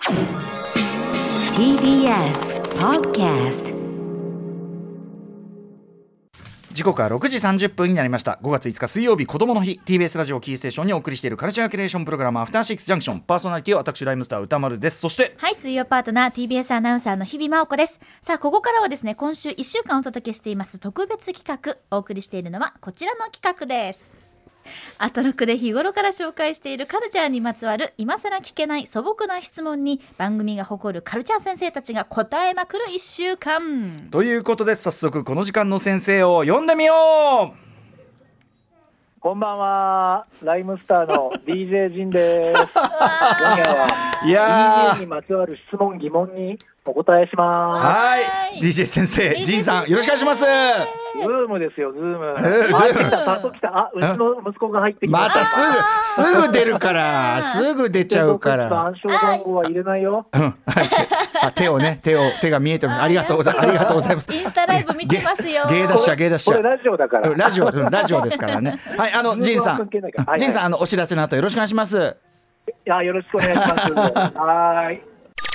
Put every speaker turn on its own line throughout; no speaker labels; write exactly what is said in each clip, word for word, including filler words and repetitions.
ティービーエス Podcast。
時刻はろくじさんじゅっぷんになりました。ごがついつか水曜日、こどもの日。 ティービーエス ラジオキーステーションにお送りしているカルチャーキュレーションプログラム、アフターシックスジャンクション。パーソナリティは私ライムスター歌丸です。そして
はい、水曜パートナー ティービーエス アナウンサーの日々真央子です。さあ、ここからはですね、今週いっしゅうかんお届けしています特別企画、お送りしているのはこちらの企画です。アトロクで日頃から紹介しているカルチャーにまつわる今更聞けない素朴な質問に、番組が誇るカルチャー先生たちが答えまくるいっしゅうかん
ということで、早速この時間の先生を呼んでみよう。
こんばんは、ライムスターの ディージェー ジンです。今夜はい
や
ディージェー にまつわる質問疑問にお答えします。
はい、 ディージェー 先生、ジンさんよろしくお願いします。
ズームですよ、ズーム。
えー、
あ、来た、早速来た。あ、うちの息子が入ってきました。
またすぐすぐ出るからすぐ出ちゃうから
暗証番号は入れないよ。
うん、はい、あ、手をね手を手が見えてます。ありがとうございます。ありがとうございます。
インスタライブ見てますよ。
芸出しちゃ芸出しちゃ
これラジオだから。
ラジオ、うん、ラジオですからね。はい、あのジンさん、ジンさん、あのお知らせの後よろしくお願いします。
いや、よろしくお願いします。はい。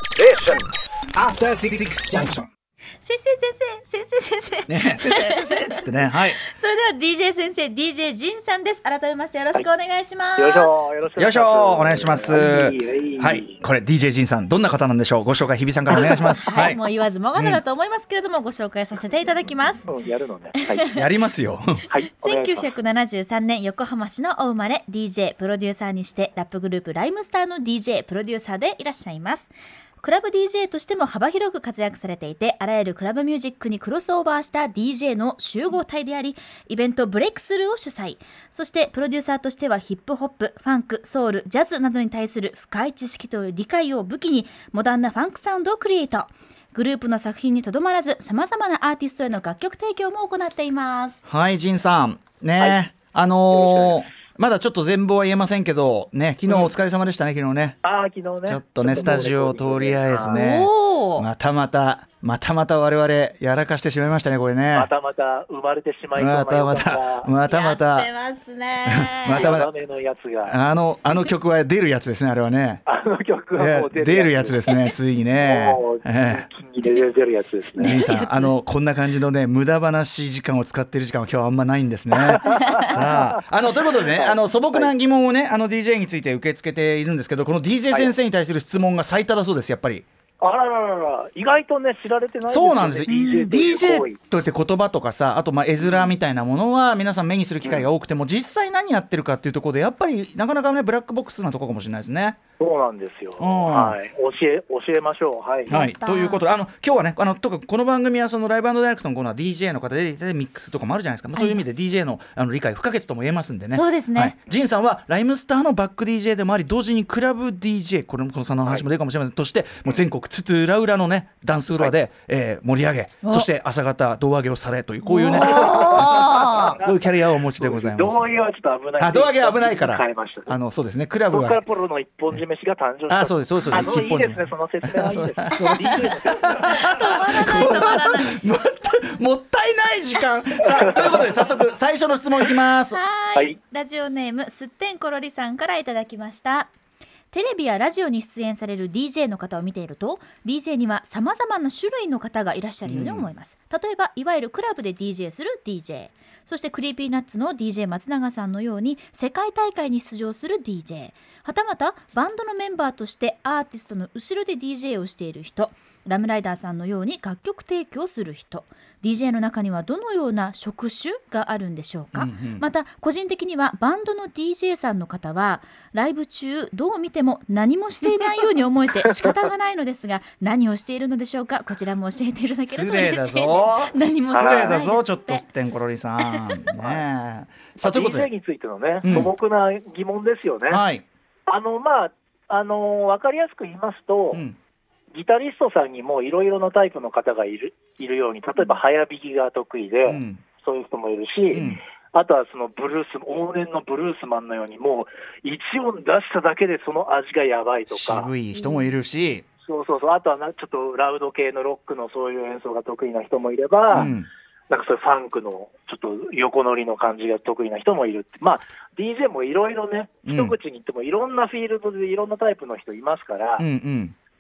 After Six Junction。
先生先生先生先生、
ね、先生先生っつってね、はい。
それでは ディージェー 先生、 ディージェー ジンさんです。改めましてよろしくお願いします。
よいしょ、よろしく
よいしょ、お願いします。
はい、
はい、これ ディージェー ジンさん、どんな方なんでしょう。ご紹介日比さんからお願いします。
はい、もう言わずもがなだと思いますけれども、うん、ご紹介させていただきます。
うん、やるのね。はい、
やりますよ。
はい、
せんきゅうひゃくななじゅうさんねん横浜市のお生まれ、 ディージェー プロデューサーにしてラップグループライムスターの ディージェー プロデューサーでいらっしゃいます。クラブ ディージェー としても幅広く活躍されていて、あらゆるクラブミュージックにクロスオーバーした ディージェー の集合体であり、イベントブレイクスルーを主催。そしてプロデューサーとしてはヒップホップ、ファンク、ソウル、ジャズなどに対する深い知識と理解を武器に、モダンなファンクサウンドをクリエイト。グループの作品にとどまらず、様々なアーティストへの楽曲提供も行っています。
はい、ジンさんね、はい、あのーまだちょっと全貌は言えませんけどね、昨日お疲れ様でしたね、うん、昨日ね。
あ、昨日ね、
ちょっとねスタジオをとりあえずね、またまたまたまた我々やらかしてしまいましたね、これね。
またまた生まれてしまいそうな
またまたまたまた
やってますね。
またまた
のやつが
あのあの曲は出るやつですね、あれはね。
あの曲はもう出るやつ、
出るやつですね、ついにね。
もう金に出るやつですね。
ジンさん、あのこんな感じのね無駄話時間を使ってる時間は今日はあんまないんですね。さあ、あのということでね、あの素朴な疑問をね、あの ディージェー について受け付けているんですけど、この ディージェー 先生に対する質問が最多だそうです、やっぱり。
あらららら、意外とね知られてないですよね。
そうなんです。 ディージェー として言葉とかさ、あとまあ絵面みたいなものは皆さん目にする機会が多くても、実際何やってるかっていうところでやっぱりなかなかねブラックボックスなところかもしれないですね。
そうなんですよ、はい、教え教えましょう。はい、
はい、ということで、あの今日はね、あの特にこの番組はそのライブ&ダイレクトのコーナー ディージェー の方でミックスとかもあるじゃないですか、まあ、そういう意味で ディージェー の, あの理解不可欠とも言えますんでね。
そうですね、はい、
ジンさんはライムスターのバック ディージェー でもあり、同時にクラブ ディージェー、これもこのさんの話も出るかもしれません、はい、としてもう全国津々浦々のねダンスフロアで、はい、えー、盛り上げ、そして朝方胴上げをされという、こういうねこういうキャリアをお持ちでございます。
胴上げはちょっと危ない。
あ、胴上げは危ないから、
変えましたね、
あのそうですね、クラブは
そこからプロの一本締めしが誕生した。
あ、そうですそうです、
あのいいですね、その説明はいいですね。止
まらない止まらない
もったもったいない時間。さあ、ということで早速最初の質問いきます。
はい、はい、ラジオネームすってんころりさんからいただきました。テレビやラジオに出演される ディージェー の方を見ていると、 ディージェー には様々な種類の方がいらっしゃるように思います、うん、例えばいわゆるクラブで ディージェー する ディージェー、 そしてクリーピーナッツの ディージェー 松永さんのように世界大会に出場する ディージェー、 はたまたバンドのメンバーとしてアーティストの後ろで ディージェー をしている人、ラムライダーさんのように楽曲提供する人、 ディージェー の中にはどのような職種があるんでしょうか、うんうん、また個人的にはバンドの ディージェー さんの方はライブ中どう見ても何もしていないように思えて仕方がないのですが、何をしているのでしょうか。こちらも教えていただけると嬉しいです。
失礼だぞ
何も
失礼だぞ、ちょっとすってんころりさん、ね、さあということで
ディージェー についてのね、素朴な疑問ですよね、うん、はい、あのまああの分かりやすく言いますと、うん、ギタリストさんにもいろいろなタイプの方がいる、いるように、例えば早弾きが得意で、うん、そういう人もいるし、うん、あとはそのブルース、往年のブルースマンのようにもう一音出しただけでその味がやばいとか、
渋い人もいるし、
うん、そうそうそう、あとはなちょっとラウド系のロックのそういう演奏が得意な人もいれば、うん、なんかそういうファンクのちょっと横乗りの感じが得意な人もいるって、まあ ディージェー もいろいろね、一口に言ってもいろんなフィールドでいろんなタイプの人いますから、うんうん、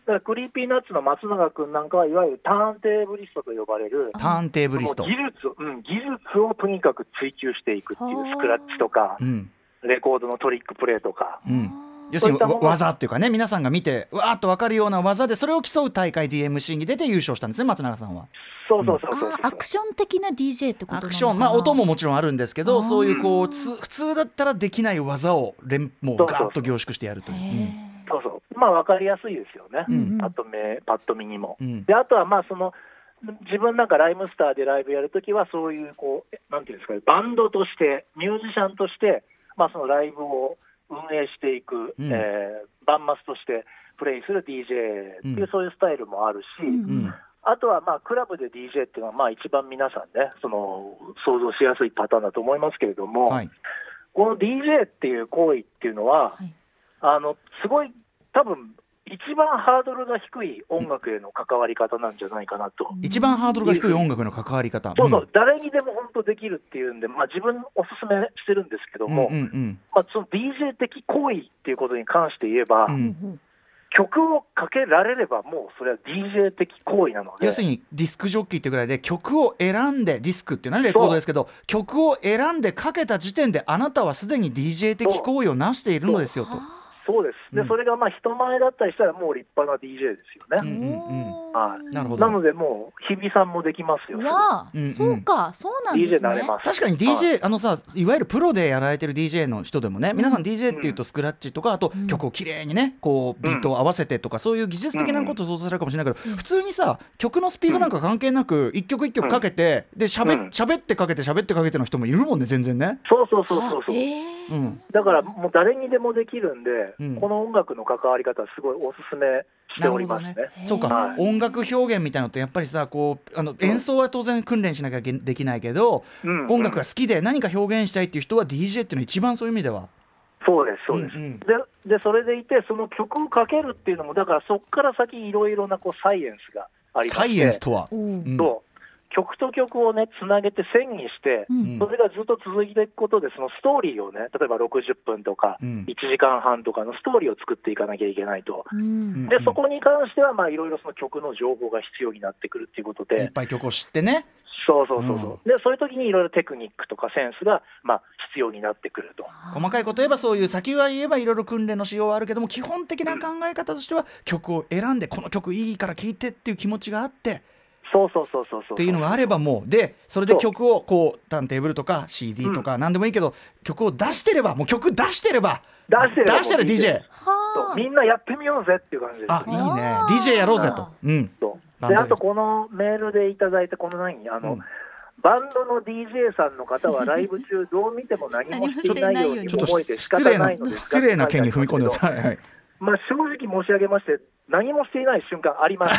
だからクリーピーナッツの松永君なんかはいわゆるターンテーブリストと呼ばれる
ターンテーブリスト
技術、うん、技術をとにかく追求していくっていうスクラッチとか、うん、レコードのトリックプレイとか、うん、
要するに技っていうかね、皆さんが見てわーっと分かるような技でそれを競う大会 ディーエムシー に出て優勝したんですね、松永さんは。
そうそうそうそう、うん、
アクション的な ディージェー ってことなのかな。
アクション、まあ音ももちろんあるんですけど、そういうこうつ普通だったらできない技を連もうガーッと凝縮してやるという。
そうそう、まあ分かりやすいですよね、うん、パッと目パッと見にも、うん、であとはまあその自分なんかライムスターでライブやるときはそういうこうなんていうんですかね、バンドとしてミュージシャンとして、まあ、そのライブを運営していく、うん、えー、バンマスとしてプレイする ディージェー っていう、うん、そういうスタイルもあるし、うん、あとはまあクラブで ディージェー っていうのはまあ一番皆さんねその想像しやすいパターンだと思いますけれども、はい、この ディージェー っていう行為っていうのは、はい、あのすごい多分一番ハードルが低い音楽への関わり方なんじゃないかなと。
一番ハードルが低い音楽の関わり方、
そうそう、うん、誰にでも本当できるっていうんで、まあ、自分おすすめしてるんですけども、うんうんうん、まあ、その ディージェー 的行為っていうことに関して言えば、うん、曲をかけられればもうそれは ディージェー 的行為なので、
要するにディスクジョッキーってぐらいで曲を選んで、ディスクっていうのはレコードですけど、曲を選んでかけた時点であなたはすでに ディージェー 的行為をなしているのですよと。
そうです。で、うん、それがまあ人前だったりしたらもう立派な ディージェー ですよね。うんうんうん、はい。なるほど。なのでもう日比さんもできますよ。
わあ、うんうん、そうか、そうなんですね。
ディージェー なれます。
確かに ディージェー、はい、あのさ、いわゆるプロでやられてる ディージェー の人でもね、皆さん ディージェー っていうとスクラッチとか、あと曲をきれいにね、こうビートを合わせてとか、そういう技術的なことを想像されるかもしれないけど、うん、普通にさ、曲のスピードなんか関係なく一曲一曲かけて、で喋喋ってかけて喋ってかけての人もいるもんね、全然ね。
そうそうそうそうそう。えー、うん、だからもう誰にでもできるんで、うん、この音楽の関わり方はすごいおすすめしておりますね。
そうか、はい、音楽表現みたいなのってやっぱりさ、こうあの演奏は当然訓練しなきゃできないけど、うん、音楽が好きで何か表現したいっていう人は ディージェー っていうのは一番そういう意味では
そうですそうです、うんうん、で, でそれでいてその曲をかけるっていうのもだからそこから先いろいろなこうサイエンスがありまして、
サイエンスとは、
うん、そう曲と曲をねつなげて線にして、うん、それがずっと続いていくことでそのストーリーをね例えばろくじゅっぷんとか、うん、いちじかんはんとかのストーリーを作っていかなきゃいけないと、うん、でそこに関してはまあいろいろその曲の情報が必要になってくるっていうことで、
いっぱい曲を知ってね、
そうそうそうそう、うん、でそういう時にいろいろテクニックとかセンスがまあ必要になってくると。
細かいこと言えばそういう先は言えばいろいろ訓練の仕様はあるけども、基本的な考え方としては曲を選んでこの曲いいから聴いてっていう気持ちがあって、
そうそうそうそうそう
っていうのがあればもうでそれで曲をこうターンテーブルとか シーディー とか何でもいいけど、うん、曲を出してればもう曲出してれば
出してれば
出したら ディージェー
みんなやってみようぜっていう感じです。
あ、いいね、 ディージェー やろうぜと、うん、
そうであとこのメールでいただいたこの何あの、うん、バンドの ディージェー さんの方はライブ中どう見ても何もしていないように思えて仕方ないのです
失礼な件に踏み込んでください、はい、
まあ、正直申し上げまして何もしていない瞬間あります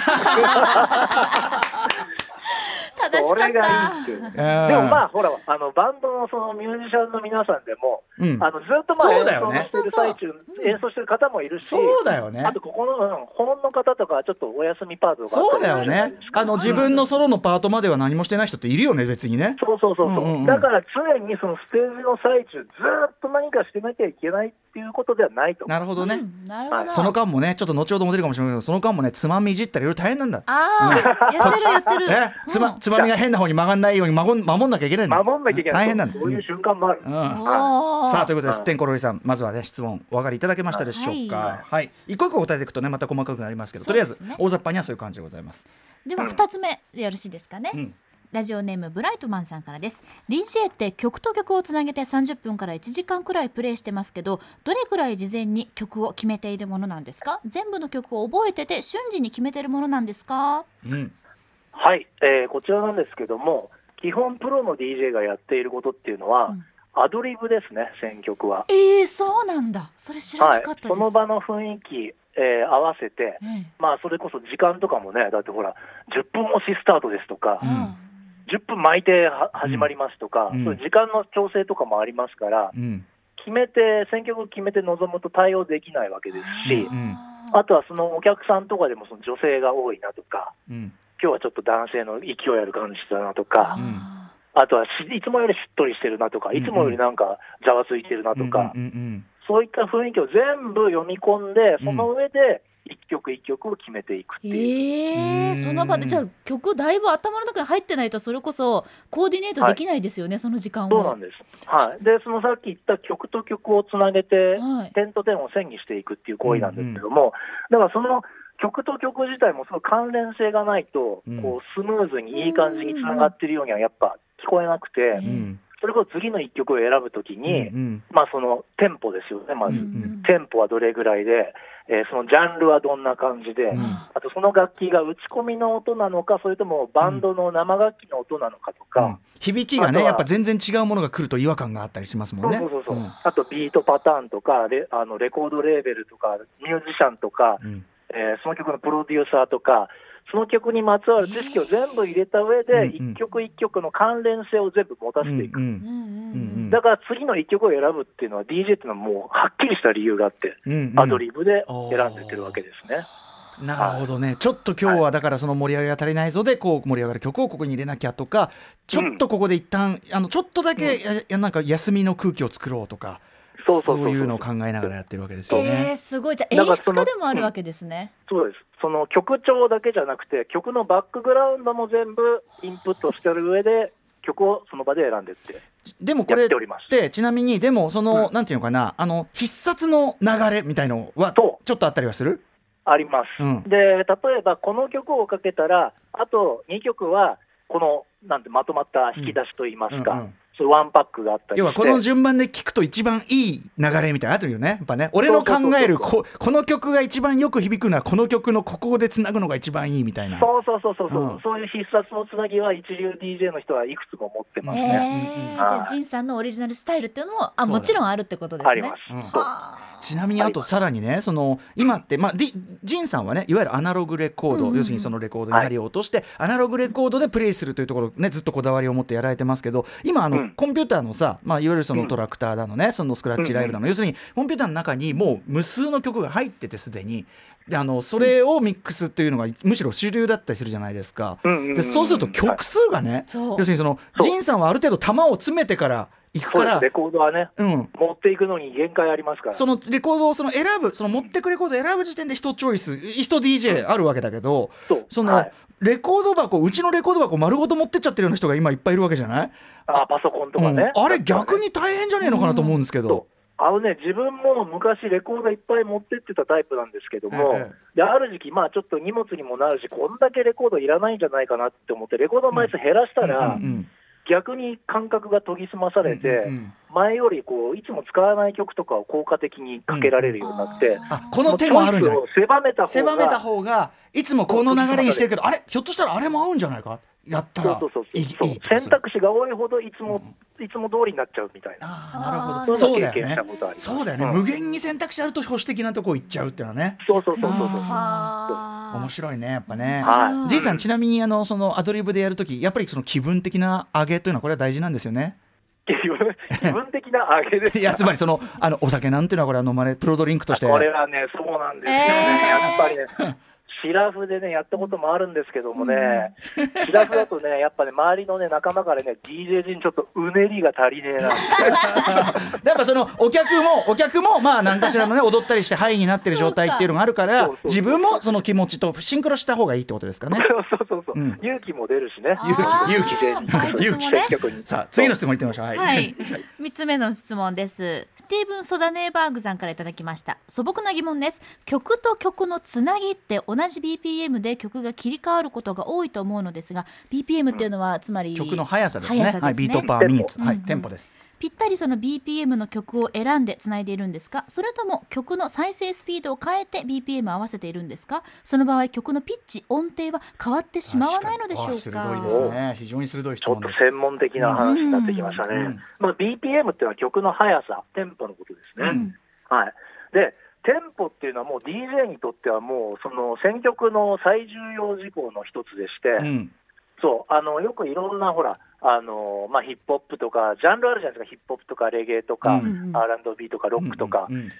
正しかった。
それがいいっていう。でもまあほらあのバンドのそのミュージシャンの皆さんでも、うん、あのずっとまあ演奏してる最中、演奏してる方もいるし、
そうだよね。
あとここの本の方とかはちょっとお休みパートがあったり
そうだよね。あの自分のソロのパートまでは何もしてない人っているよね、別にね。
そうそうそうそう、うんうんうん、だから常にそのステージの最中ずっと何かしてなきゃいけないっていうことではないと。
なるほどね、うん、なるほど。その間もね、ちょっと後ほども出るかもしれないけど、その間もねつまみいじったらいろいろ大変なんだ。
あ、うん、やってるやってる、
ね、つま、つまみが変な方に曲がんないように守ん、守んなきゃいけないんだ。
守んなきゃいけない。
大変なんだ。
そういう瞬間もある、うん
はい、さあということで、すってんころりさん、まずはね質問お分かりいただけましたでしょうか。はい、はい、一個一個答えていくとねまた細かくなりますけど、とりあえず大雑把にはそういう感じでございます。
ではふたつめでよろしいですかね、うん、ラジオネームブライトマンさんからです。 ディージェー って曲と曲をつなげてさんじゅっぷんからいちじかんくらいプレイしてますけど、どれくらい事前に曲を決めているものなんですか？全部の曲を覚えてて瞬時に決めているものなんですか？
うん、はい、えー、こちらなんですけども、基本プロの ディージェー がやっていることっていうのは、うん、アドリブですね。選曲は
えー、そうなんだ。それ知らなかったです、
はい、その場の雰囲気、えー、合わせて、うん、まあそれこそ時間とかもね、だってほらじゅっぷん押しスタートですとか、うん、じゅっぷん巻いて始まりますとか、うん、そういう時間の調整とかもありますから、うん、決めて選曲を決めて臨むと対応できないわけですし、うん、あとはそのお客さんとかでもその女性が多いなとか、うん、今日はちょっと男性の勢いある感じだなとか、うん、あとはいつもよりしっとりしてるなとか、いつもよりなんかざわついてるなとか、うんうんうんうん、そういった雰囲気を全部読み込んで、その上で一曲一曲を決めていくっていう、
えー、その場でじゃあ曲だいぶ頭の中に入ってないとそれこそコーディネートできないですよね、はい、その時間は。
そうなんです、はい、でそのさっき言った曲と曲をつなげて、はい、点と点を線にしていくっていう行為なんですけども、うんうん、だからその曲と曲自体もその関連性がないと、うん、こうスムーズにいい感じにつながっているようにはやっぱ聞こえなくて、うん、それこそ次のいっきょくを選ぶときに、うんうん、まあ、そのテンポですよね、まず、うんうん、テンポはどれぐらいで、えー、そのジャンルはどんな感じで、うん、あとその楽器が打ち込みの音なのかそれともバンドの生楽器の音なのかとか、うん、
響きがねやっぱ全然違うものが来ると違和感があったりしますもんね。
そうそうそうそう、
うん、
あとビートパターンとか レ, あのレコードレーベルとかミュージシャンとか、うん、えー、その曲のプロデューサーとかその曲にまつわる知識を全部入れた上で一曲一曲の関連性を全部持たせていく、うんうん、だから次の一曲を選ぶっていうのは ディージェー っていうのはもうはっきりした理由があって、うんうん、アドリブで選んでってるわけですね。
なるほどね、はい、ちょっと今日はだからその盛り上げが足りないぞでこう盛り上がる曲をここに入れなきゃとかちょっとここで一旦、うん、あのちょっとだけやなんか休みの空気を作ろうとか
そうそうそうそう
そういうのを考えながらやってるわけですよね。
えー、すごい。じゃあ演出家でもあるわけですね。
うん、そうです。その曲調だけじゃなくて曲のバックグラウンドも全部インプットしてる上で曲をその場で選んでって
でもこれってちなみにでもその、うん、なんていうのかなあの必殺の流れみたいのはちょっとあったりはする？
あります、うん、で例えばこの曲をかけたらあとにきょくはこのなんてまとまった引き出しといいますか、うんうんうん、そうワンパックがあったりして
要はこの順番で聴くと一番いい流れみたいなのあるよねやっぱね。俺の考える こ, この曲が一番よく響くのはこの曲のここでつなぐのが一番いいみたいな。
そうそうそうそうそう、うん、そういう必殺のつなぎは一流 ディージェー の人はいくつも持ってますね。
えー、じゃあジンさんのオリジナルスタイルっていうのもあもちろんあるってことですね。
あります、うん、
ちなみにあとさらにねその今って、まあ、ジンさんはねいわゆるアナログレコード、うんうん、要するにそのレコードに針を落として、はい、アナログレコードでプレイするというところねずっとこだわりを持ってやられてますけど今あの、うん、コンピューターのさ、まあ、いわゆるそのトラクターだのね、うん、そのスクラッチライブだの、うん、要するにコンピューターの中にもう無数の曲が入っててすでにであのそれをミックスっていうのがむしろ主流だったりするじゃないですか、うんうんうん、でそうすると曲数がね、はい、要するにそのジンさんはある程度玉を詰めてから行くから
レコードはね、うん、持っていくのに限界ありますから
そのレコードをその選ぶその持ってくレコードを選ぶ時点で一チョイス一 ディージェー あるわけだけど、うん、その、はい、レコード箱うちのレコード箱丸ごと持ってっちゃってるような人が今いっぱいいるわけじゃない。
あパソコンとかね、
うん、あれ逆に大変じゃねえのかなと思うんですけど、うん
あのね、自分も昔レコードいっぱい持ってってたタイプなんですけども、ええ、である時期、まあ、ちょっと荷物にもなるしこんだけレコードいらないんじゃないかなって思ってレコードの枚数減らしたら、うんうんうん、逆に感覚が研ぎ澄まされて、うんうんうん、前よりこういつも使わない曲とかを効果的にかけられるようになって、うん、
あこの手もあるんじゃない
狭めた方が
狭めた方がいつもこの流れにしてるけどあれひょっとしたらあれも合うんじゃないかやったら
選択肢が多いほどいつも、うん、いつも通りになっちゃうみたいな。
あなるほどそうだよねそうだよね、うん、無限に選択肢あると保守的なとこ行っちゃうっていうのはね
そうそうそうそうそう
面白いねやっぱね。じいさんちなみにあのそのアドリブでやるときやっぱりその気分的な上げというのはこれは大事なんですよね。
気分, 気分的な上げです
いやつまりそのあのお酒なんていうのはこれは飲まれプロドリンクとして
これはねそうなんですよね、えー、やっぱりねシラフでねやったこともあるんですけどもね、うん、シラフだとねやっぱね周りのね仲間からね ディージェー 陣ちょっとうねりが足りねえな
やっぱそのお客もお客もまあ何かしらのね踊ったりしてハイになってる状態っていうのがあるから自分もその気持ちとシンクロした方がいいってことですかね。
そうそうそう、うん、勇気も出るしね
勇気勇気勇気
勇気
さあ次の質問いってみましょう。はい、
はい、みっつめの質問です。スティーブン・ソダネーバーグさんからいただきました。素朴な疑問です。曲と曲のつなぎって同じ ビーピーエム で曲が切り替わることが多いと思うのですが ビーピーエム っていうのはつまり
曲の速さです ね, ですね、はい、ビートパーミニッツ、はい、テンポです。
ぴったりその ビーピーエム の曲を選んでつないでいるんですかそれとも曲の再生スピードを変えて ビーピーエム 合わせているんですかその場合曲のピッチ音程は変わってしまわないのでしょうか。
鋭いですね非常に鋭い質問です。
ちょっと専門的な話になってきましたね、うんうんまあ、ビーピーエム っていうのは曲の速さテンポのことですね、うんはい、でテンポっていうのはもう ディージェー にとってはもうその選曲の最重要事項の一つでして、うん、そうあのよくいろんなほらあの、まあ、ヒップホップとかジャンルあるじゃないですかヒップホップとかレゲエとか、うん、アールアンドビー とかロックとか、うんうんうん、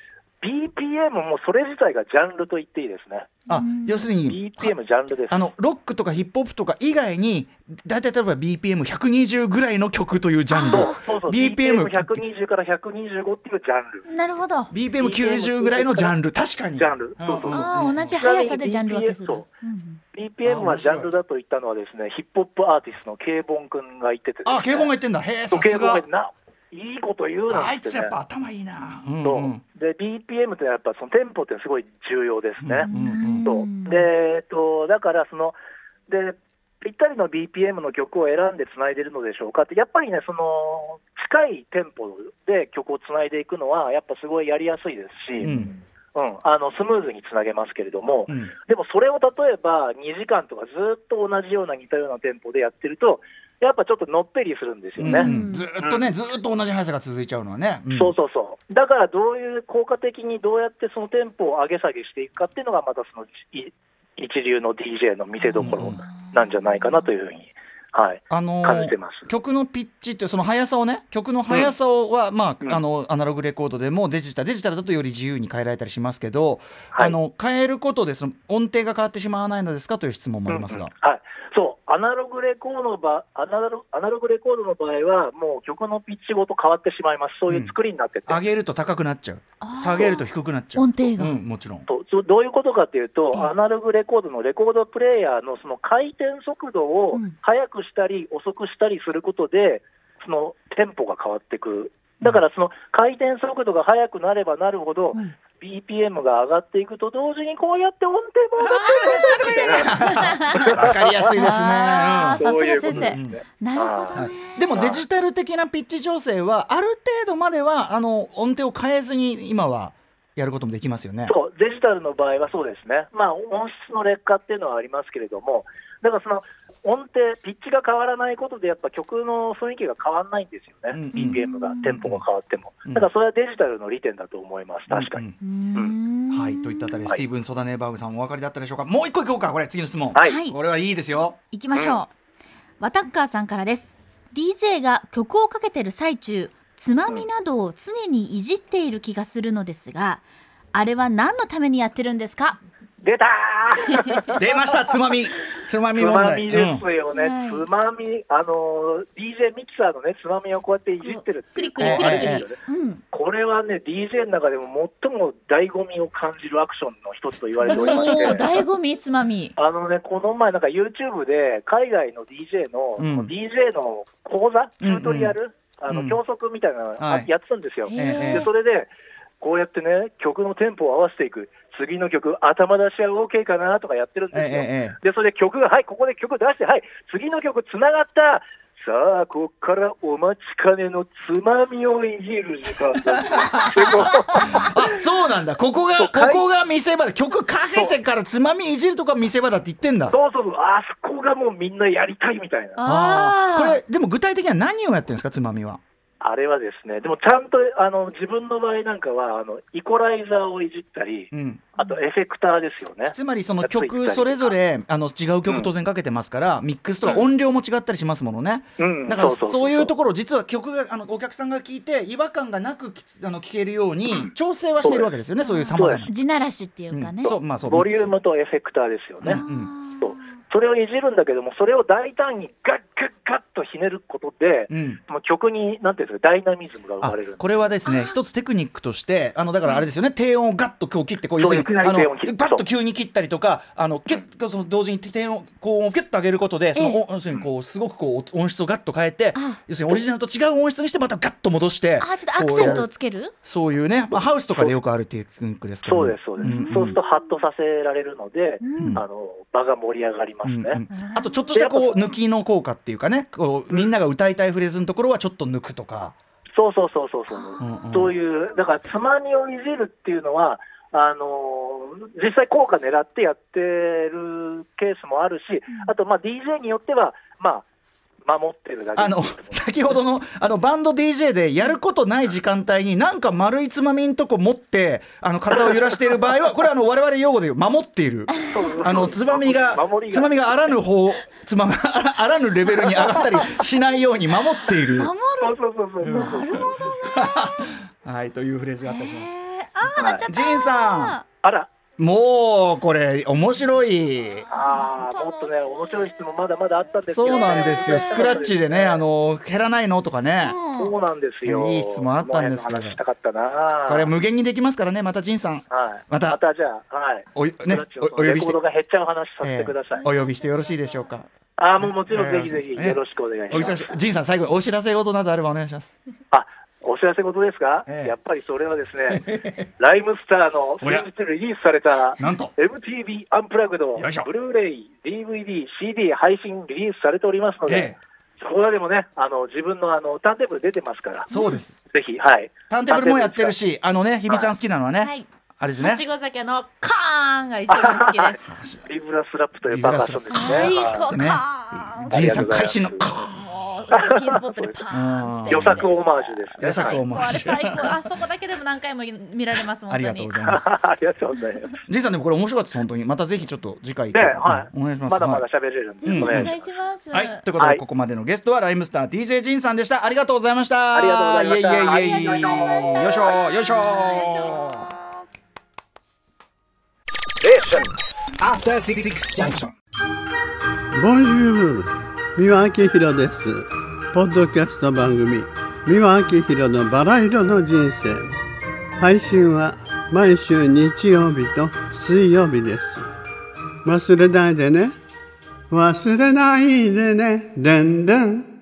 ビーピーエム もそれ自体がジャンルと言っていいですね。
あ、要するに
ビーピーエム ジャンルです。
あのロックとかヒップホップとか以外にだいたい例えば ビーピーエムひゃくにじゅう ぐらいの曲というジャンル。
そうそうそう ビーピーエムひゃくにじゅう からひゃくにじゅうごっていうジャンル。
なるほど。
ビーピーエムきゅうじゅう ぐらいのジャンル。確かに
ジャンル。そうそうそう。
ああ、同じ速さでジャンル分けする。
そう ビーピーエム はジャンルだと言ったのはですね、ヒップホップアーティストのケイボン君が言っててですね。
あ、ケイボンが言ってんだ。へえ、さすが。いいこと言うなって、ね、 あいつやっぱ頭いいな、
うんうん、で ビーピーエム ってやっぱそのテンポってすごい重要ですね、
うんうんうん、
そうで、えっと、だからそのでぴったりの ビーピーエム の曲を選んでつないでるのでしょうかって、やっぱりね、その近いテンポで曲をつないでいくのはやっぱすごいやりやすいですし、うんうん、あのスムーズにつなげますけれども、うん、でもそれを例えばにじかんとかずっと同じような似たようなテンポでやってるとやっぱちょっとのっぺりするんですよね、
うんうん、ずっとね、うん、ずっと同じ速さが続いちゃうのはね、
うん、そうそうそう。だからどういう効果的にどうやってそのテンポを上げ下げしていくかっていうのがまたその一流の ディージェー の見せ所なんじゃないかなというふうに、はい、
あのー、
感じてます。
曲のピッチってその速さをね、曲の速さをは、うん、まあ、うん、あのアナログレコードでもデジタルデジタルだとより自由に変えられたりしますけど、はい、あの変えることでその音程が変わってしまわないのですかという質問もありますが、
うんうん、はい、そうアナログレコードの場アナロアナログレコードの場合はもう曲のピッチごと変わってしまいます。そういう作りになってて、
うん、上げると高くなっちゃう、下げると低くなっちゃう、
音程が、
うん、もちろん
とどういうことかというと、うん、アナログレコードのレコードプレーヤーのその回転速度を速くしたり遅くしたりすることでそのテンポが変わってくる。だからその回転速度が速くなればなるほど、うん、ビーピーエム が上がっていくと同時にこうやって音程も上がっていくみたいな
わかりやすいですね。
さすが先生、
うん、
なるほどね。
でもデジタル的なピッチ調整はある程度まではあの音程を変えずに今はやることもできますよね。
そうデジタルの場合はそうですね。まあ音質の劣化っていうのはありますけれども、だからその音程ピッチが変わらないことでやっぱ曲の雰囲気が変わらないんですよね、うんうん、ビーピーエム がテンポが変わっても、うん、だからそれはデジタルの利点だと思います。確かに、
うんうん、はいといったあたり、はい、スティーブン・ソダネーバーグさんお分かりだったでしょうか。もう一個いこうか。これ次の質問、
はい、
これはいいですよ。
いきましょう、うん、ワタッカーさんからです。 ディージェー が曲をかけてる最中つまみなどを常にいじっている気がするのですが、あれは何のためにやってるんですか？
出た
ー出ましたつまみつまみ問題。
つまみですよね、うん、つまみあの ディージェー ミキサーのねつまみをこうやっていじってるって
クリクリクリクリ、
ねうん、これはね ディージェー の中でも最も醍醐味を感じるアクションの一つと言われておりまして
醍醐味つまみ
あのねこの前なんか YouTube で海外の ディージェー の、うん、その ディージェー の講座チュートリアル、うんうん、あの教則みたいなのやってたんですよ、はい、でそれでこうやってね曲のテンポを合わせていく、次の曲頭出しは OK かなとかやってるんですよ、ええ、でそれで曲がはいここで曲出してはい次の曲つながった、さあここからお待ちかねのつまみをいじる時間だ
あそうなんだ、ここがここが見せ場だ、曲かけてからつまみいじるとか見せ場だって言ってんだ。
そうそうそう、あそこがもうみんなやりたいみたいな。
あこれでも具体的には何をやってるんですかつまみは。
あれはですね、でもちゃんとあの自分の場合なんかはあのイコライザーをいじったり、うん、あとエフェクターですよね。
つまりその曲それぞれあの違う曲当然かけてますから、うん、ミックスとか音量も違ったりしますものね、うん、だからそういうところ実は曲があのお客さんが聴いて違和感がなくあの聴けるように調整はしているわけですよね、うん、そういうさまざまな
地ならしっていうかね、
うんそうまあ、そうボリュームとエフェクターですよね、うんうん、そうそれをいじるんだけども、それを大胆にガッガッガッとひねることで、うん、曲になんていうんですかダイナミズムが生まれる。
これはですね一つテクニックとしてあのだからあれですよね、うん、低音をガッとこう切ってこう要するにあのパッと急に切ったりとかあのキュッとその同時に低音高音をキュッと上げることでその要するにこうすごくこう音質をガッと変えて、要するにオリジナルと違う音質にしてまたガッと戻して
あちょっとアクセントをつけるそう
いうね、まあ、ハウスとかでよくあるテクニックですけど、
そうですそうです、うんうん、そうするとハッとさせられるので、うん、あの場が盛り上がりますね、うんうん、
あとちょっとしたこう抜きの効果っていうかね、こうみんなが歌いたいフレーズのところはちょっと抜くとか、
そうそうそうそうそう、うんうん、そういうだからつまみをいじるっていうのはあのー、実際効果狙ってやってるケースもあるし、あとまあ ディージェー によってはまあ守ってるだけ。
あの先ほどのあのバンド ディージェー でやることない時間帯になんか丸いつまみんとこ持ってあの体を揺らしている場合はこれはあの我々用語で言う守っているあのつまみがつまみがあらぬ方つまみあらぬレベルに上がったりしないように守っている
守るそうそうそうそう、うん、なるほどね
はいというフレーズがあったりします。
ああー、なっちゃった。
ジンさん、
あら、
もうこれ面白い。
ああ、もっとね、面白い質問まだまだあったんですけど、
そうなんですよ、スクラッチでね、あの減らないのとかね、
うん
そうなんですよ。
いい質問あったんですけど、
この辺の話したかったな。
これ無限にできますからね。またジンさん、
はい、
また
またじゃあ、はい、
おね
スクラッチの
おお呼びして
レコードが減っちゃう話させてください。
えーお呼びしてよろしいでしょうか。
ああ、もうもちろんぜひぜひ
えー
よろしくお願いします。
お忙しいジンさん、最後お知らせ事などあればお願いします。
あ、お知らせ事ですか、
ええ
やっぱりそれはですね、ライムスターの先日リリースされた
なんと
エムティーブイ アンプラグド、
よいしょ
ブルーレイ、ディーブイディー、シーディー 配信リリースされておりますので、
ええ
そこでもね、あの自分のあのターンテーブル出てますから、
そうです、
ぜひ、はい、
ターンテーブルもやってるし、あのね、日比さん好きなのはね、
はい、
あれですね、
はしご酒のカーンが一番好きです
ビブラスラップというパーカッションですね。
最
はい
高、
ね
カーン。
ジンさん会心の
ありがとう
もうピンスポットでパーンって
予作オマージュですね。
予作オマージュ
最高、あれ最高。あそこだけでも何回も見られます。本当に
ありがとうございます。
ありがとうございます。
ジンさんでもこれ面白かったです本当に。またぜひちょっと次回、
ね、はい、
お願いします。
まだまだ
は
喋れるんで、
うん
お願い
お願いします。
します。
い、はい、ということで、
はい
ここまでのゲストはライムスター ディージェー ジンさんでした。ありがとうございました。
ありがとうございました
いえいえいえいえ
ありがとうございました
よいしょよいしょ。
After Six Junction。
ボンジュール、三輪明宏です。ポッドキャスト番組三輪明宏のバラ色の人生、配信は毎週日曜日と水曜日です。忘れないでね、忘れないでね、でんでん。